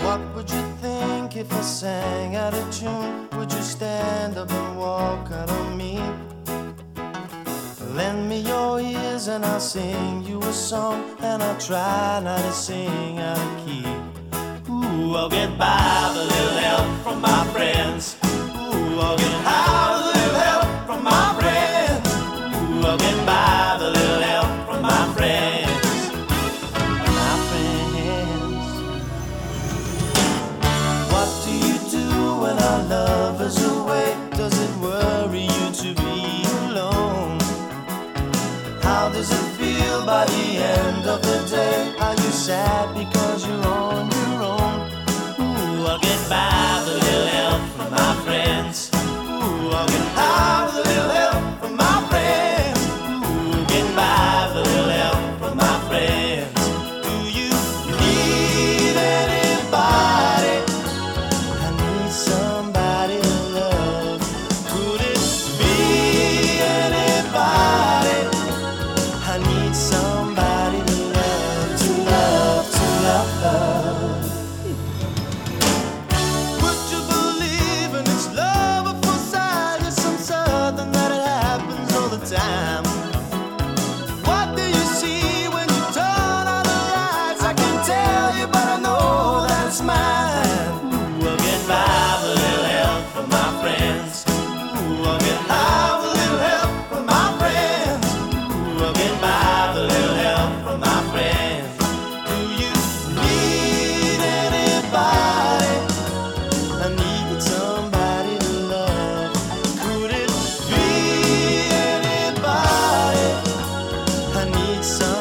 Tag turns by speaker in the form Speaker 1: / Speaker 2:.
Speaker 1: What would you think if I sang out of tune? Would you stand up and walk out on me? Lend me your ears and I'll sing you a song, and I'll try not to sing out of key. Ooh, I'll get by with a little help from my friends. Ooh, I'll get high with a little help from my friends. Ooh, I'll get by with a little help from my friends. My friends. What do you do when our love is away? Does it worry you to be alone? How does it feel by the end of the day? Are you sad because you're on your own? Ooh, I'll get by with a little help from my friends. Ooh, I'll get high with a little help from my friends. Ooh, get by with a little help from my friends. Do you need anybody? I need somebody to love. Could it be anybody? I need somebody to love, to love, to love. Would you believe in this love at first sight? It's some certain that it happens all the time. What do you see when you turn on the lights? I can't tell you, but I know that it's mine. Ooh, I'll get by with a little help from my friends. Ooh, I'll get high with a little help from my friends. Ooh, I'll get by with a little help from my friends. Do you need anybody? I need somebody to love. Could it be anybody? I need somebody.